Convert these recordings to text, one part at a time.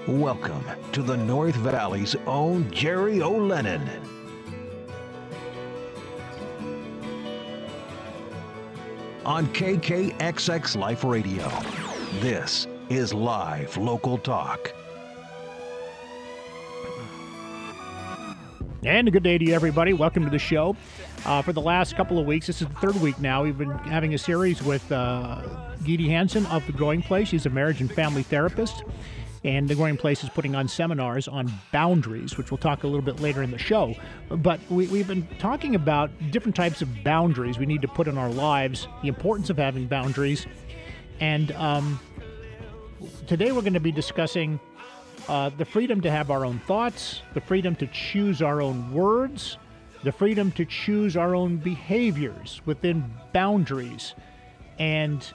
Welcome to the North Valley's own Jerry O'Lennon. On KKXX Life Radio, this is Live Local Talk. And a good day to you, everybody. Welcome to the show. For the last couple of weeks, this is the third week now, we've been having a series with Geety Hansen of The Growing Place. She's a marriage and family therapist. And The Growing Place is putting on seminars on boundaries, which we'll talk a little bit later in the show. But we've been talking about different types of boundaries we need to put in our lives, the importance of having boundaries. And today we're going to be discussing the freedom to have our own thoughts, the freedom to choose our own words, the freedom to choose our own behaviors within boundaries. And,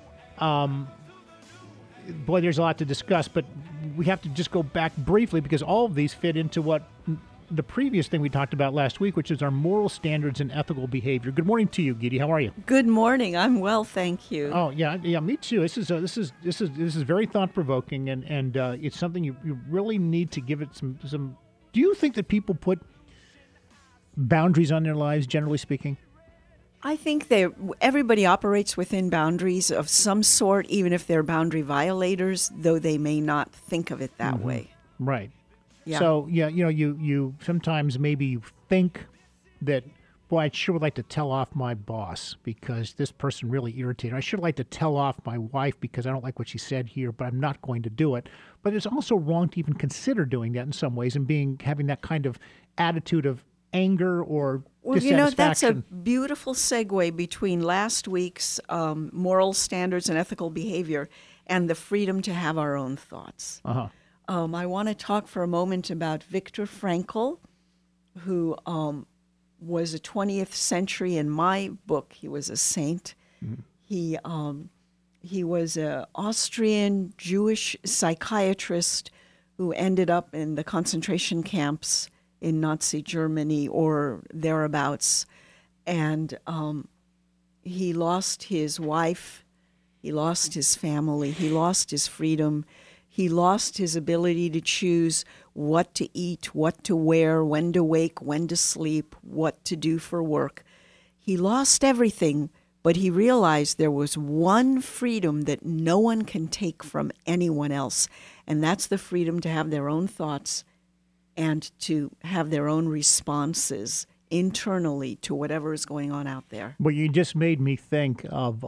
boy, there's a lot to discuss, but we have to just go back briefly because all of these fit into what the previous thing we talked about last week, which is our moral standards and ethical behavior. Good morning to you, Geety. How are you? Good morning. I'm well, thank you. Oh yeah, me too. This is very thought provoking, and it's something you really need to give it some. Do you think that people put boundaries on their lives, generally speaking? I think everybody operates within boundaries of some sort, even if they're boundary violators, though they may not think of it that way. Right. Yeah. So, you sometimes maybe think that, boy, I sure would like to tell off my boss because this person really irritated. I sure like to tell off my wife because I don't like what she said here, but I'm not going to do it. But it's also wrong to even consider doing that in some ways and having that kind of attitude of anger or dissatisfaction. That's a beautiful segue between last week's moral standards and ethical behavior and the freedom to have our own thoughts. Uh-huh. I want to talk for a moment about Viktor Frankl, who was a 20th century, in my book, he was a saint. Mm-hmm. He was an Austrian Jewish psychiatrist who ended up in the concentration camps in Nazi Germany or thereabouts. And he lost his wife, he lost his family, he lost his freedom. He lost his ability to choose what to eat, what to wear, when to wake, when to sleep, what to do for work. He lost everything, but he realized there was one freedom that no one can take from anyone else, and that's the freedom to have their own thoughts and to have their own responses internally to whatever is going on out there. Well, you just made me think of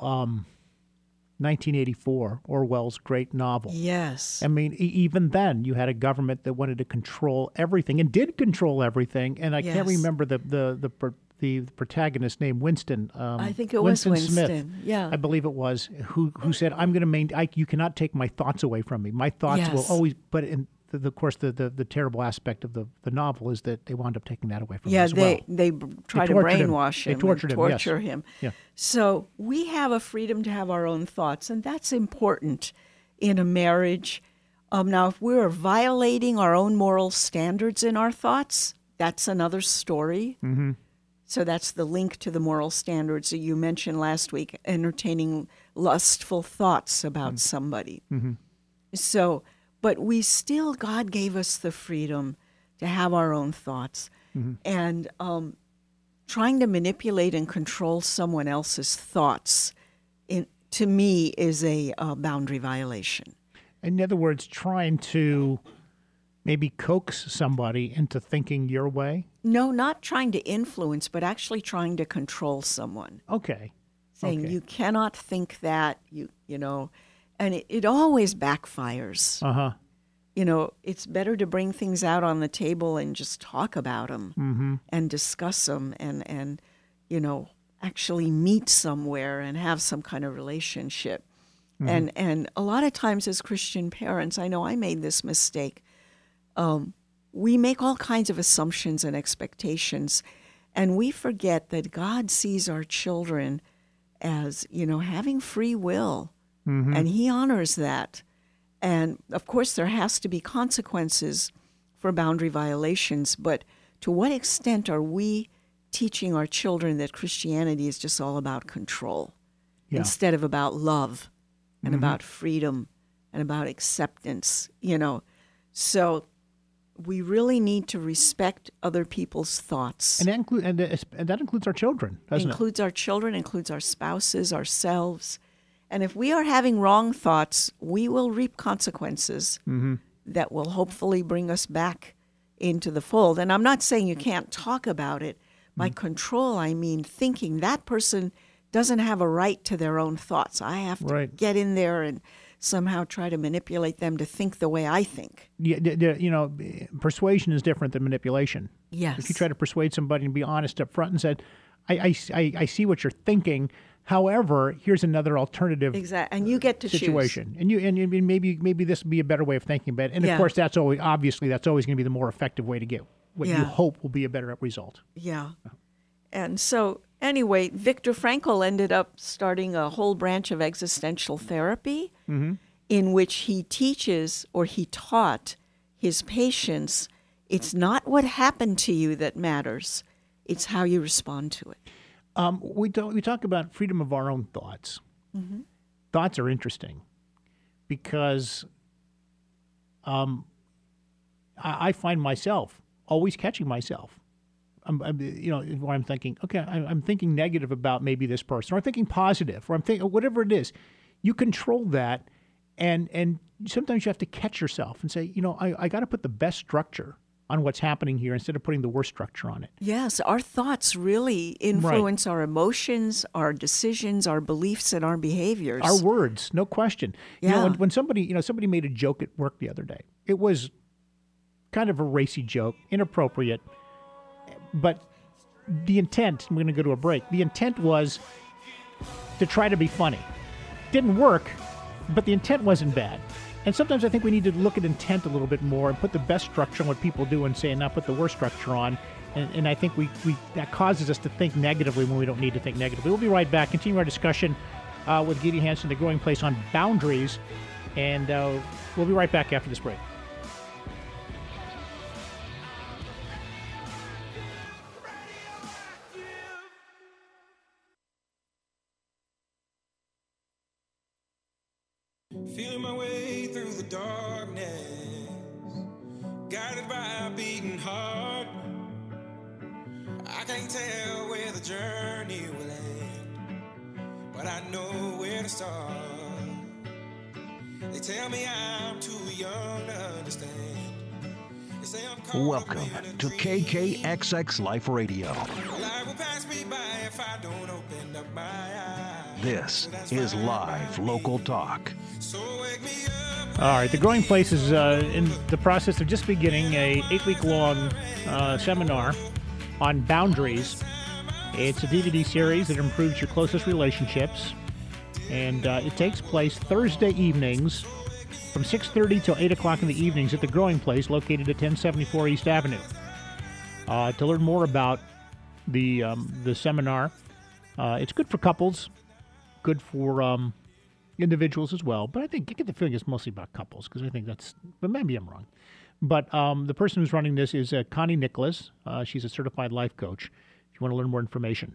1984, Orwell's great novel. Yes. I mean, even then, you had a government that wanted to control everything and did control everything. And I can't remember the protagonist's name, Winston. I think it was Winston Smith, yeah. I believe it was, who said, "I'm going to you cannot take my thoughts away from me. My thoughts will always." But of course, the terrible aspect of the novel is that they wound up taking that away from him as well. They try to brainwash him. They torture him. Yeah. So we have a freedom to have our own thoughts, and that's important in a marriage. Now, if we're violating our own moral standards in our thoughts, that's another story. Mm-hmm. So that's the link to the moral standards that you mentioned last week, entertaining lustful thoughts about somebody. Mm-hmm. So... But God gave us the freedom to have our own thoughts. Mm-hmm. And trying to manipulate and control someone else's thoughts, to me, is a boundary violation. In other words, trying to maybe coax somebody into thinking your way? No, not trying to influence, but actually trying to control someone. Okay. Saying you cannot think that, you know. And it always backfires. Uh-huh. It's better to bring things out on the table and just talk about them and discuss them and actually meet somewhere and have some kind of relationship. And a lot of times as Christian parents, I know I made this mistake. We make all kinds of assumptions and expectations, and we forget that God sees our children as, having free will. Mm-hmm. And he honors that. And, of course, there has to be consequences for boundary violations, but to what extent are we teaching our children that Christianity is just all about control instead of about love and about freedom and about acceptance? So we really need to respect other people's thoughts. And that includes our children, doesn't it? Includes our children, includes our spouses, ourselves. And if we are having wrong thoughts, we will reap consequences that will hopefully bring us back into the fold. And I'm not saying you can't talk about it. By control, I mean thinking that person doesn't have a right to their own thoughts. I have to get in there and somehow try to manipulate them to think the way I think. Yeah, persuasion is different than manipulation. Yes. If you try to persuade somebody and be honest up front and said, I see what you're thinking. However, here's another alternative and you get to situation. choose. And maybe this would be a better way of thinking about it. And of course, that's always going to be the more effective way to get what you hope will be a better result. Yeah. And so anyway, Viktor Frankl ended up starting a whole branch of existential therapy in which he taught his patients, it's not what happened to you that matters, it's how you respond to it. We talk about freedom of our own thoughts. Thoughts are interesting because I find myself always catching myself. Where I'm thinking, okay, I'm thinking negative about maybe this person, or I'm thinking positive, or I'm thinking whatever it is. You control that, and sometimes you have to catch yourself and say, I got to put the best structure on what's happening here instead of putting the worst structure on it. Yes, our thoughts really influence our emotions, our decisions, our beliefs, and our behaviors. Our words, no question. Yeah. When somebody made a joke at work the other day, it was kind of a racy joke, inappropriate. But the intent, I'm going to go to a break, the intent was to try to be funny. Didn't work, but the intent wasn't bad. And sometimes I think we need to look at intent a little bit more and put the best structure on what people do and say, and not put the worst structure on. And I think we that causes us to think negatively when we don't need to think negatively. We'll be right back, continue our discussion with Gidi Hansen, The Growing Place, on boundaries. And we'll be right back after this break. Feeling my way through the darkness, guided by a beating heart. I can't tell where the journey will end, but I know where to start. They tell me I'm too young to understand. They say I'm caught Welcome up in a to dream. KKXX Life Radio. Life will pass me by if I don't open up my eyes. This is live local talk. So wake me up. All right, The Growing Place is in the process of just beginning a 8-week-long seminar on boundaries. It's a DVD series that improves your closest relationships, and it takes place Thursday evenings from 6:30 till 8 o'clock in the evenings at The Growing Place, located at 1074 East Avenue. To learn more about the seminar, it's good for couples, good for individuals as well, but I get the feeling it's mostly about couples, because I think but maybe I'm wrong. But the person who's running this is Connie Nicholas. She's a certified life coach. If you want to learn more information,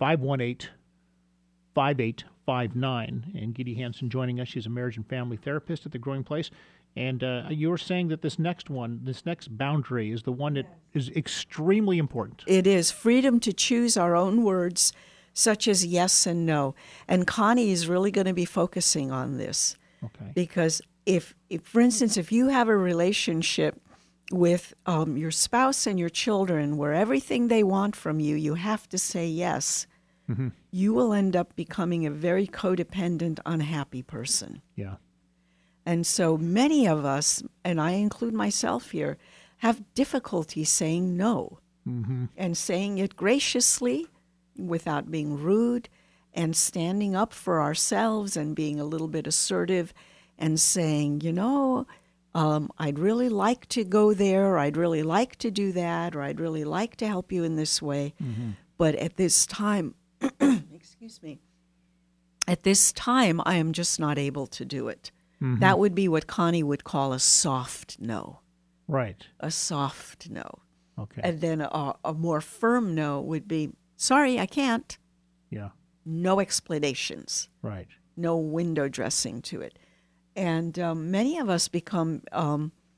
518-5859. And Gidi Hansen joining us. She's a marriage and family therapist at The Growing Place. And you were saying that this next boundary is the one that is extremely important. It is freedom to choose our own words, such as yes and no. And Connie is really going to be focusing on this. Okay. Because if, for instance, if you have a relationship with your spouse and your children where everything they want from you, you have to say yes, you will end up becoming a very codependent, unhappy person. Yeah. And so many of us, and I include myself here, have difficulty saying no and saying it graciously without being rude, and standing up for ourselves and being a little bit assertive and saying, I'd really like to go there, or I'd really like to do that, or I'd really like to help you in this way. But at this time, excuse me, at this time, I am just not able to do it. That would be what Connie would call a soft no. Right. A soft no. Okay. And then a more firm no would be, sorry, I can't. Yeah. No explanations. Right. No window dressing to it. And many of us become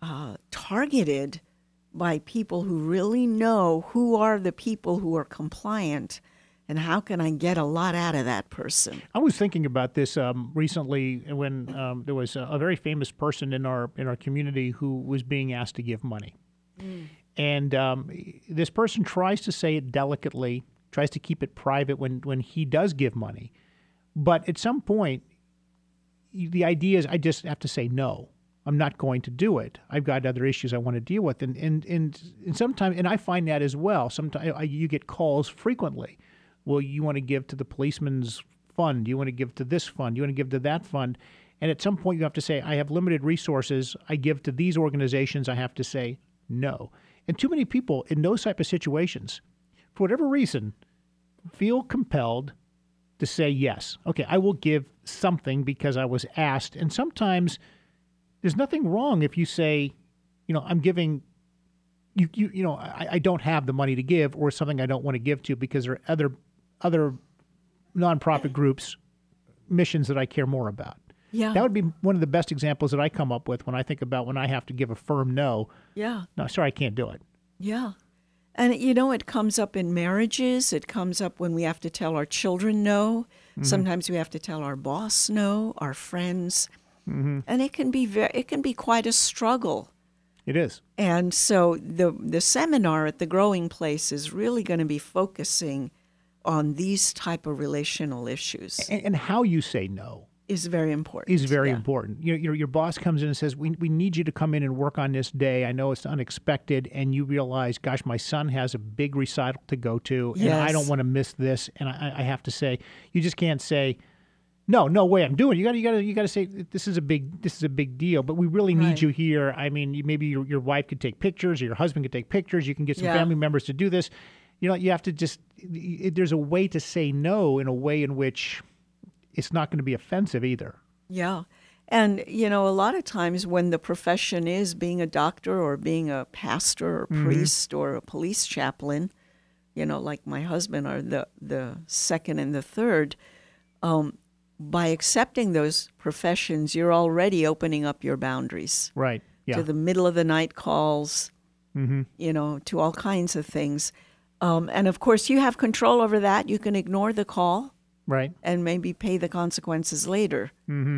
targeted by people who really know who are the people who are compliant and how can I get a lot out of that person. I was thinking about this recently when there was a very famous person in our community who was being asked to give money. And this person tries to say it delicately, tries to keep it private when he does give money. But at some point, the idea is I just have to say no. I'm not going to do it. I've got other issues I want to deal with. And sometimes, and I find that as well, sometimes you get calls frequently. Well, you want to give to the policeman's fund. You want to give to this fund. You want to give to that fund. And at some point, you have to say, I have limited resources. I give to these organizations. I have to say no. And too many people in those type of situations, for whatever reason, feel compelled to say yes. Okay, I will give something because I was asked. And sometimes there's nothing wrong if you say, I'm giving, I don't have the money to give, or something I don't want to give to because there are other nonprofit groups, missions that I care more about. Yeah. That would be one of the best examples that I come up with when I think about when I have to give a firm no. Yeah. No, sorry, I can't do it. Yeah. And, it comes up in marriages. It comes up when we have to tell our children no. Mm-hmm. Sometimes we have to tell our boss no, our friends. Mm-hmm. And it can be quite a struggle. It is. And so the seminar at the Growing Place is really going to be focusing on these type of relational issues. And how you say no is very important. Is very important. Your boss comes in and says, we need you to come in and work on this day. I know it's unexpected. And you realize, gosh, my son has a big recital to go to, and yes. I don't want to miss this. And I have to say, you just can't say, no way, I'm doing it. You got to say this is a big deal. But we really need right. you here. I mean, maybe your wife could take pictures, or your husband could take pictures. You can get some yeah. family members to do this. You have to just. There's a way to say no in a way in which it's not going to be offensive either. Yeah, and a lot of times when the profession is being a doctor or being a pastor or mm-hmm. priest or a police chaplain, like my husband are the second and the third. By accepting those professions, you're already opening up your boundaries. Right. Yeah. To the middle of the night calls, mm-hmm. To all kinds of things. And of course, you have control over that. You can ignore the call. Right. And maybe pay the consequences later. Mm-hmm.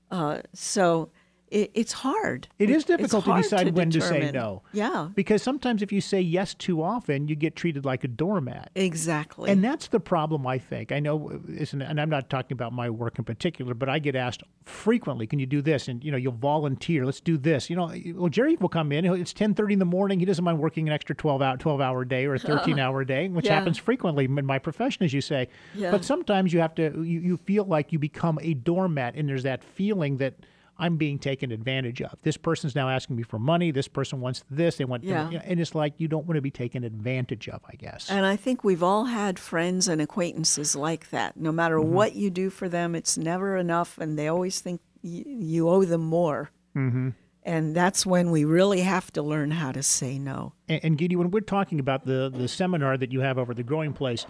So it's hard. It is difficult to decide when to say determine. no. Yeah. Because sometimes if you say yes too often, you get treated like a doormat. Exactly. And that's the problem, I think. I know, and I'm not talking about my work in particular, but I get asked frequently, can you do this? And, you'll volunteer. Let's do this. Well, Jerry will come in. It's 10:30 in the morning. He doesn't mind working an extra 12-hour day or a 13-hour day, which yeah. happens frequently in my profession, as you say. Yeah. But sometimes you have to, you feel like you become a doormat, and there's that feeling that I'm being taken advantage of. This person's now asking me for money. This person wants this. They want, yeah. And it's like you don't want to be taken advantage of, I guess. And I think we've all had friends and acquaintances like that. No matter mm-hmm. what you do for them, it's never enough, and they always think you owe them more. Mm-hmm. And that's when we really have to learn how to say no. And Gidi, when we're talking about the seminar that you have over at the Growing Place,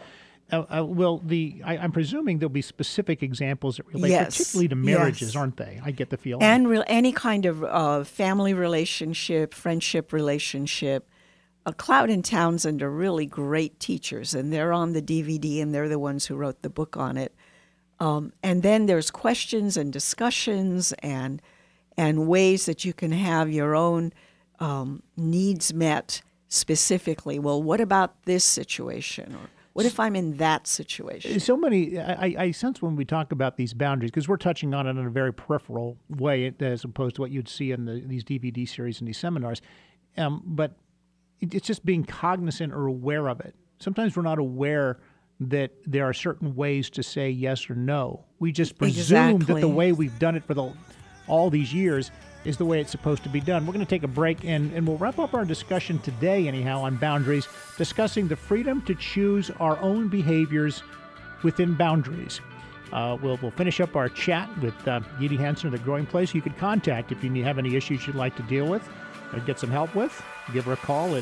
I'm presuming there'll be specific examples that relate yes. particularly to marriages, yes. aren't they? I get the feeling. And any kind of family relationship, friendship relationship. Cloud and Townsend are really great teachers, and they're on the DVD, and they're the ones who wrote the book on it. And then there's questions and discussions and ways that you can have your own needs met specifically. Well, what about this situation? Or what if I'm in that situation? So many, I sense when we talk about these boundaries, because we're touching on it in a very peripheral way as opposed to what you'd see in these DVD series and these seminars. But it's just being cognizant or aware of it. Sometimes we're not aware that there are certain ways to say yes or no. We just presume that the way we've done it for all these years is the way it's supposed to be done. We're going to take a break, and we'll wrap up our discussion today, anyhow, on boundaries, discussing the freedom to choose our own behaviors within boundaries. We'll finish up our chat with Gidi Hansen of the Growing Place. You could contact if you have any issues you'd like to deal with or get some help with. Give her a call at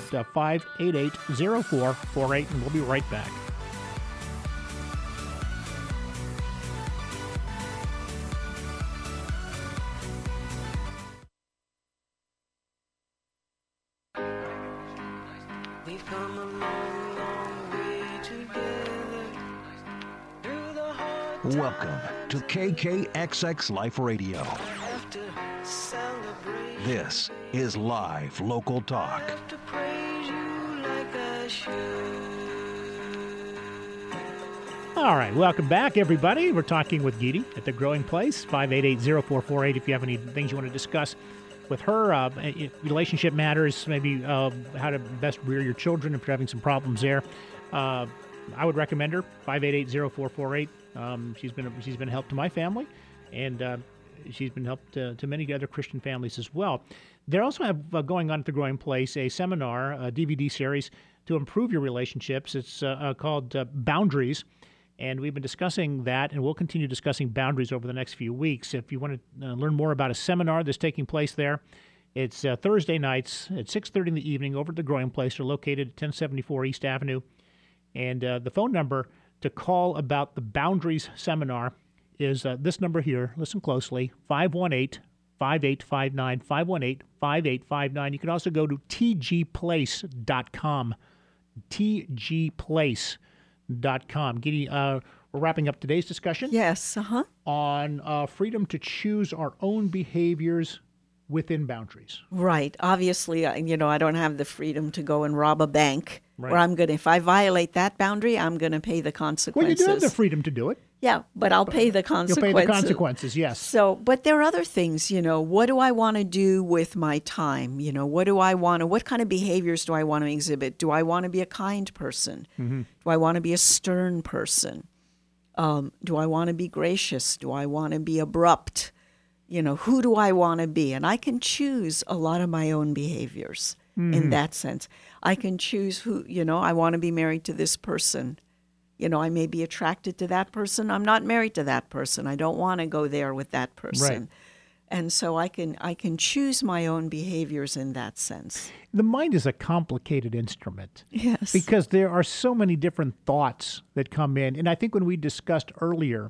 588-0448, and we'll be right back. Welcome to KKXX Life Radio. This is live local talk. All right, welcome back, everybody. We're talking with Geety at The Growing Place, 588-0448 if you have any things you want to discuss with her, relationship matters, maybe how to best rear your children if you're having some problems there. I would recommend her, 588-0448. She's been a help to my family, and she's been help to many other Christian families as well. They also have going on at The Growing Place a seminar, a DVD series to improve your relationships. It's called Boundaries. And we've been discussing that, and we'll continue discussing boundaries over the next few weeks. If you want to learn more about a seminar that's taking place there, it's Thursday nights at 6:30 in the evening over at The Growing Place. They're located at 1074 East Avenue. And the phone number to call about the Boundaries Seminar is this number here. Listen closely, 518-5859, 518-5859. You can also go to tgplace.com, tgplace.com. Geety, we're wrapping up today's discussion. Yes, on freedom to choose our own behaviors within boundaries. Right. Obviously, I don't have the freedom to go and rob a bank. Right. Where if I violate that boundary, I'm going to pay the consequences. Well, you do have the freedom to do it. Yeah, but I'll pay the consequences. You'll pay the consequences, yes. So, but there are other things, what do I want to do with my time? What kind of behaviors do I want to exhibit? Do I want to be a kind person? Mm-hmm. Do I want to be a stern person? Do I want to be gracious? Do I want to be abrupt? Who do I want to be? And I can choose a lot of my own behaviors in that sense. I can choose who, I want to be married to this person. I may be attracted to that person. I'm not married to that person. I don't want to go there with that person. Right. And so I can choose my own behaviors in that sense. The mind is a complicated instrument. Yes. Because there are so many different thoughts that come in. And I think when we discussed earlier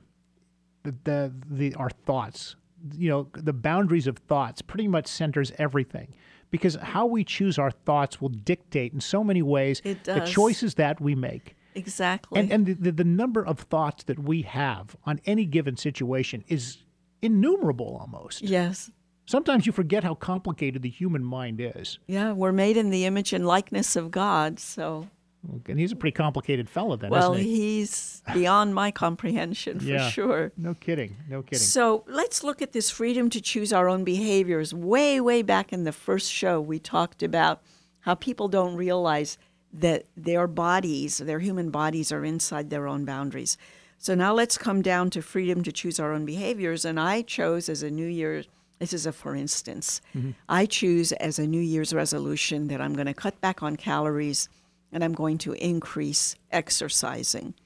our thoughts, the boundaries of thoughts pretty much centers everything. Because how we choose our thoughts will dictate in so many ways the choices that we make. Exactly. And the number of thoughts that we have on any given situation is innumerable almost. Yes. Sometimes you forget how complicated the human mind is. Yeah, we're made in the image and likeness of God, so... And he's a pretty complicated fellow then, well, isn't he? He's beyond my comprehension, for sure. No kidding. So let's look at this freedom to choose our own behaviors. Way, way back in the first show, we talked about how people don't realize that their human bodies are inside their own boundaries. So now let's come down to freedom to choose our own behaviors. And I chose as a New Year's, this is a for instance, I choose as a New Year's resolution that I'm going to cut back on calories and I'm going to increase exercising.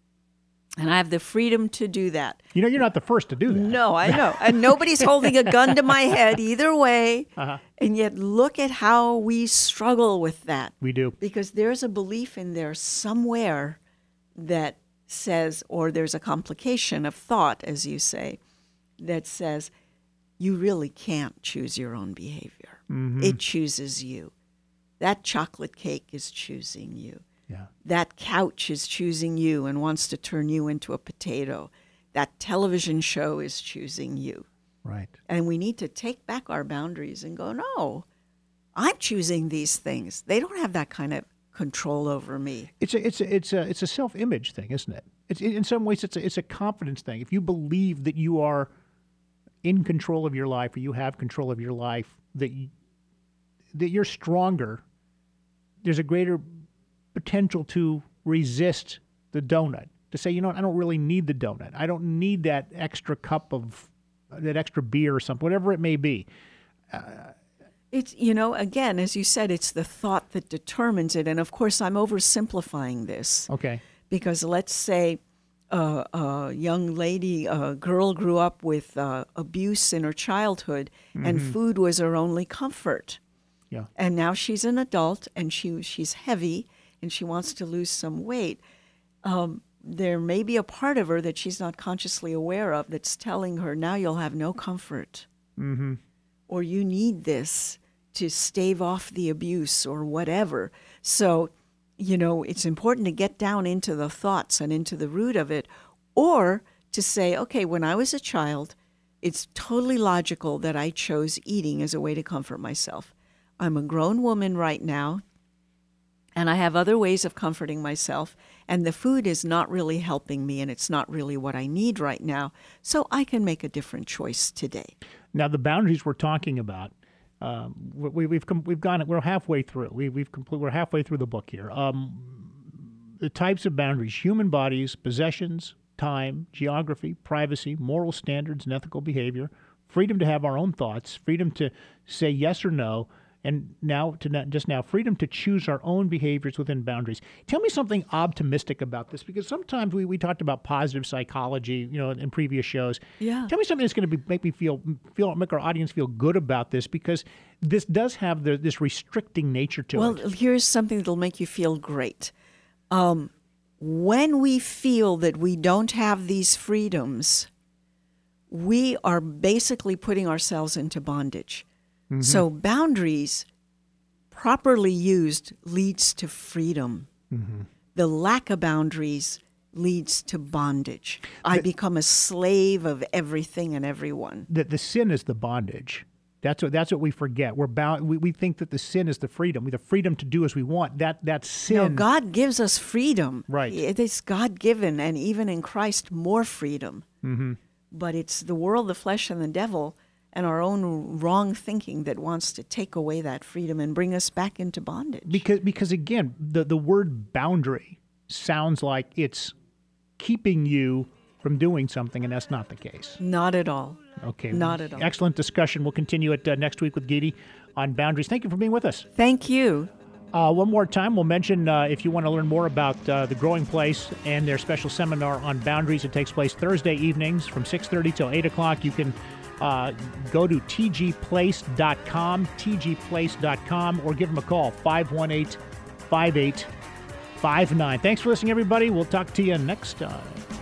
And I have the freedom to do that. You're not the first to do that. No, I know. And nobody's holding a gun to my head either way. Uh-huh. And yet look at how we struggle with that. We do. Because there's a belief in there somewhere that says, or there's a complication of thought, as you say, that says you really can't choose your own behavior. Mm-hmm. It chooses you. That chocolate cake is choosing you. Yeah. That couch is choosing you and wants to turn you into a potato. That television show is choosing you. Right. And we need to take back our boundaries and go, no, I'm choosing these things. They don't have that kind of control over me. It's a self-image thing, isn't it? In some ways, it's a confidence thing. If you believe that you are in control of your life, or you have control of your life, that you're stronger, there's a greater potential to resist the donut, to say, I don't really need the donut. I don't need that extra cup of, that extra beer or something, whatever it may be. It's, again, as you said, it's the thought that determines it. And of course, I'm oversimplifying this. Okay. Because let's say a young lady, a girl grew up with abuse in her childhood, and food was her only comfort. Yeah. And now she's an adult, and she's heavy, and she wants to lose some weight. There may be a part of her that she's not consciously aware of that's telling her, now you'll have no comfort. Mm-hmm. Or you need this to stave off the abuse or whatever. So, it's important to get down into the thoughts and into the root of it, or to say, okay, when I was a child, it's totally logical that I chose eating as a way to comfort myself. I'm a grown woman right now, and I have other ways of comforting myself, and the food is not really helping me, and it's not really what I need right now, so I can make a different choice today. Now, the boundaries we're talking about, we're halfway through. We're halfway through the book here. The types of boundaries: human bodies, possessions, time, geography, privacy, moral standards, and ethical behavior, freedom to have our own thoughts, freedom to say yes or no, and freedom to choose our own behaviors within boundaries. Tell me something optimistic about this, because sometimes we talked about positive psychology, in previous shows. Yeah. Tell me something that's going to make our audience feel good about this, because this does have this restricting nature to it. Well, here's something that'll make you feel great. When we feel that we don't have these freedoms, we are basically putting ourselves into bondage. Mm-hmm. So boundaries, properly used, leads to freedom. Mm-hmm. The lack of boundaries leads to bondage. I become a slave of everything and everyone. The sin is the bondage. That's what we forget. We're bound. We think that the sin is the freedom. The freedom to do as we want. That sin. No, God gives us freedom. Right. It is God-given, and even in Christ, more freedom. Mm-hmm. But it's the world, the flesh, and the devil, and our own wrong thinking that wants to take away that freedom and bring us back into bondage. Because again, the word boundary sounds like it's keeping you from doing something, and that's not the case. Not at all. Okay. Not at all. Excellent discussion. We'll continue it next week with Geety on boundaries. Thank you for being with us. Thank you. One more time, we'll mention if you want to learn more about The Growing Place and their special seminar on boundaries. It takes place Thursday evenings from 6:30 till 8 o'clock. You can go to tgplace.com, tgplace.com, or give them a call, 518-5859. Thanks for listening, everybody. We'll talk to you next time.